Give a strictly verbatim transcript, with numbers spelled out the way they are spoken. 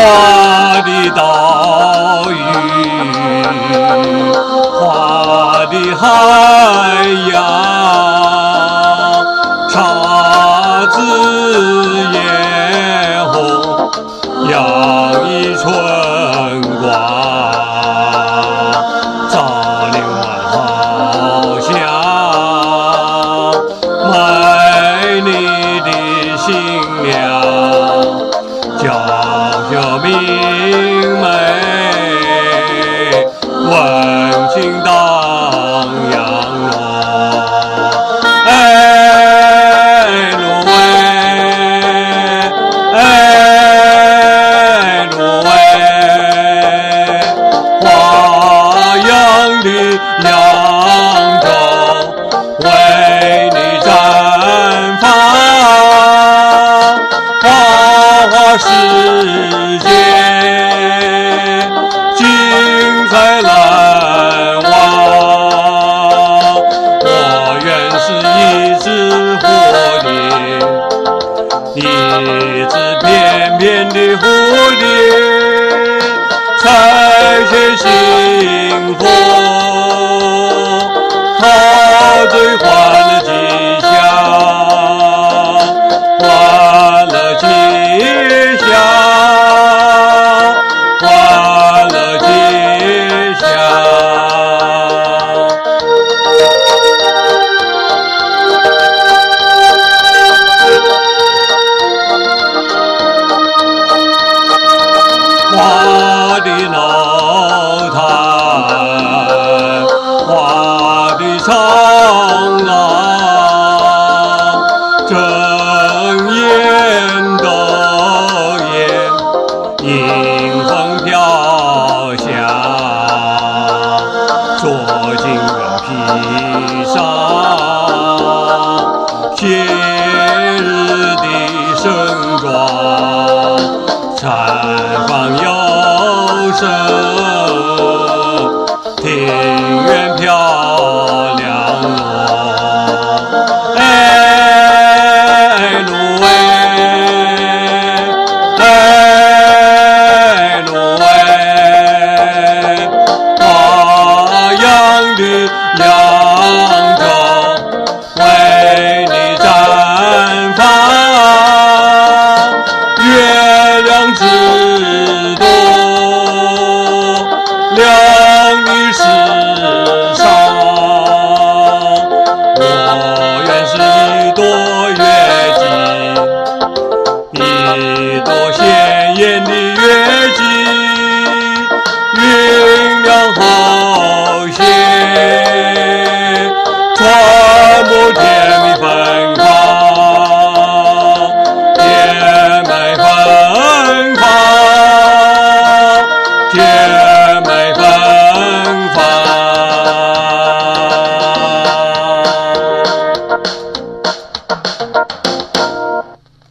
的岛屿，花的海洋，姹紫嫣红，洋溢春光，照亮好像美丽的新娘，娇小明媚，温情荡漾落。哎，芦苇，哎，芦苇，花样的扬州，为你绽放，花花世界，精彩难忘。我原是一只蝴蝶，一只翩翩的蝴蝶，采撷幸福，陶醉欢乐吉祥，欢乐吉祥，欢乐吉祥。花的楼台，花的长廊，争艳斗艳，迎风飘香，着锦鸢披上，节日的盛装，绽放又生，庭院漂亮落。哎，芦苇，哎，芦苇，花样的扬州，为你绽放，月亮之多，亮的世上，我原是一朵月季，一朵鲜艳的月季，云量后现，传播天